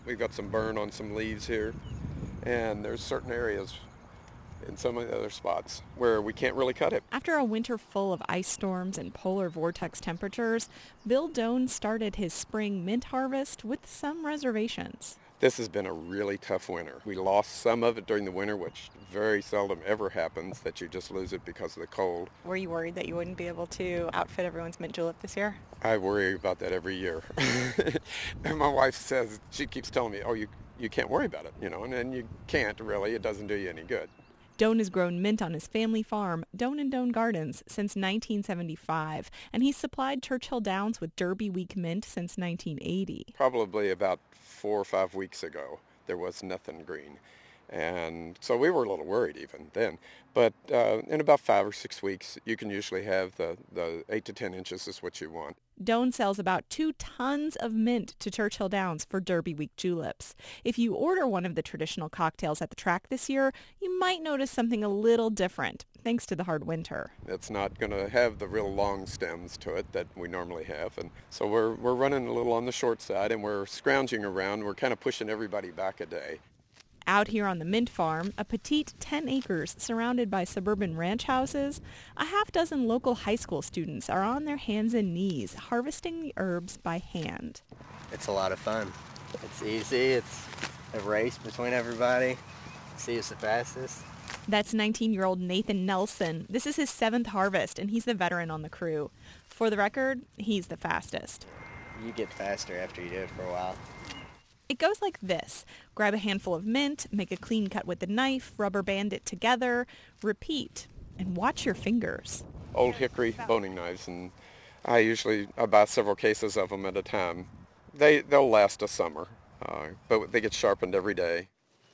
We've got some burn on some leaves here, and there's certain areas in some of the other spots where we can't really cut it. After a winter full of ice storms and polar vortex temperatures, Bill Doan started his spring mint harvest with some reservations. This has been a really tough winter. We lost some of it during the winter, which very seldom ever happens, that you just lose it because of the cold. Were you worried that you wouldn't be able to outfit everyone's mint julep this year? I worry about that every year. And my wife says, she keeps telling me, oh, you can't worry about it, and you can't really. It doesn't do you any good. Doan has grown mint on his family farm, Doan & Doan Gardens, since 1975, and he's supplied Churchill Downs with Derby Week mint since 1980. Probably about 4 or 5 weeks ago, there was nothing green. And so we were a little worried even then. But in about 5 or 6 weeks, you can usually have the 8 to 10 inches is what you want. Doan sells about 2 tons of mint to Churchill Downs for Derby Week juleps. If you order one of the traditional cocktails at the track this year, you might notice something a little different, thanks to the hard winter. It's not going to have the real long stems to it that we normally have. And so we're running a little on the short side, and we're scrounging around. We're kind of pushing everybody back a day. Out here on the mint farm, a petite 10 acres surrounded by suburban ranch houses, a half dozen local high school students are on their hands and knees harvesting the herbs by hand. It's a lot of fun. It's easy. It's a race between everybody. See who's the fastest. That's 19-year-old Nathan Nelson. This is his 7th harvest, and he's the veteran on the crew. For the record, he's the fastest. You get faster after you do it for a while. It goes like this. Grab a handful of mint, make a clean cut with the knife, rubber band it together, repeat, and watch your fingers. Old hickory boning knives, and I buy several cases of them at a time. They'll last a summer, but they get sharpened every day.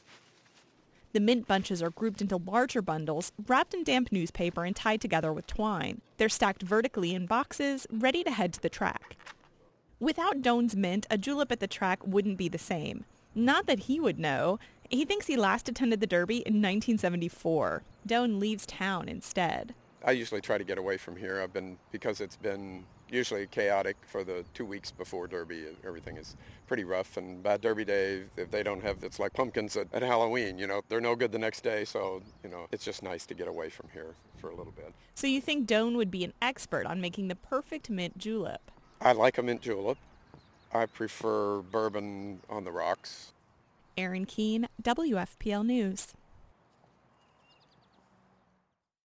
The mint bunches are grouped into larger bundles, wrapped in damp newspaper and tied together with twine. They're stacked vertically in boxes, ready to head to the track. Without Doan's mint, a julep at the track wouldn't be the same. Not that he would know. He thinks he last attended the Derby in 1974. Doan leaves town instead. I usually try to get away from here. Because it's been usually chaotic for the 2 weeks before Derby. Everything is pretty rough, and by Derby day, if they don't have, it's like pumpkins at Halloween, they're no good the next day, so, it's just nice to get away from here for a little bit. So you think Doan would be an expert on making the perfect mint julep? I like a mint julep. I prefer bourbon on the rocks. Erin Keene, WFPL News.